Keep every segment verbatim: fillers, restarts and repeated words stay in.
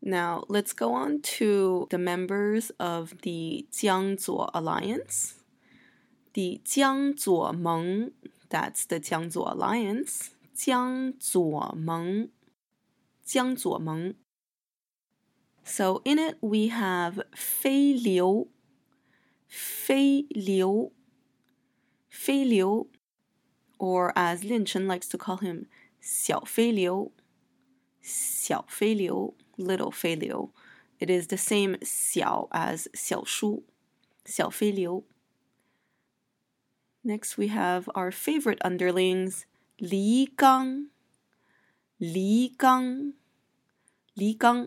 Now, let's go on to the members of the Jiangzuo Alliance. The Jiangzuo Meng, that's the Jiangzuo Alliance. Jiangzuo Meng. Jiangzuo Meng. So in it we have Fei Liu, Fei Liu, Fei Liu, or as Lin Chen likes to call him, Xiao Fei Liu, Xiao Fei Liu, little Fei Liu. It is the same Xiao as Xiao Shu, Xiao Fei Liu. Next we have our favorite underlings, Li Gang, Li Gang, Li Gang.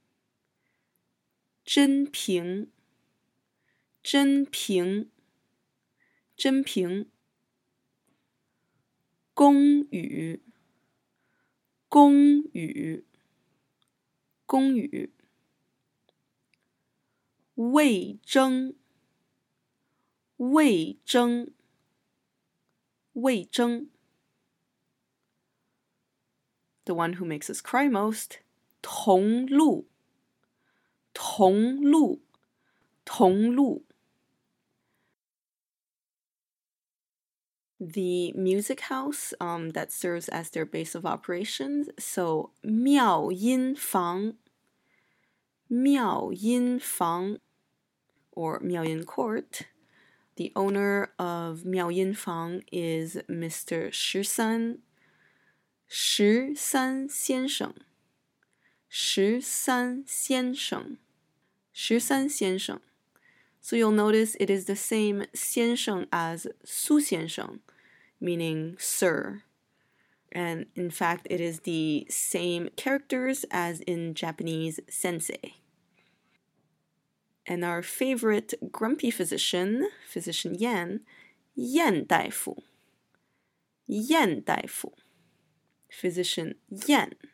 Zhen Ping, Zhen Ping, Zhen Ping. Gong Yu, Gong Yu, Gong Yu. Wei Zheng, Wei Zheng, Wei Zheng. The one who makes us cry most, Tong Lu, Tong Lu, Tong Lu. The music house um, that serves as their base of operations, so Miao Yin Fang, Miao Yin Fang, or Miao Yin Court. The owner of Miao Yin Fang is Mister Shi San, Shi San 先生, Shi San 先生, Shi San 先生. So you'll notice it is the same 先生 as 苏先生, meaning sir. And in fact, it is the same characters as in Japanese sensei. And our favorite grumpy physician, Physician Yan, Yan 大夫, Yan 大夫, Physician Yan.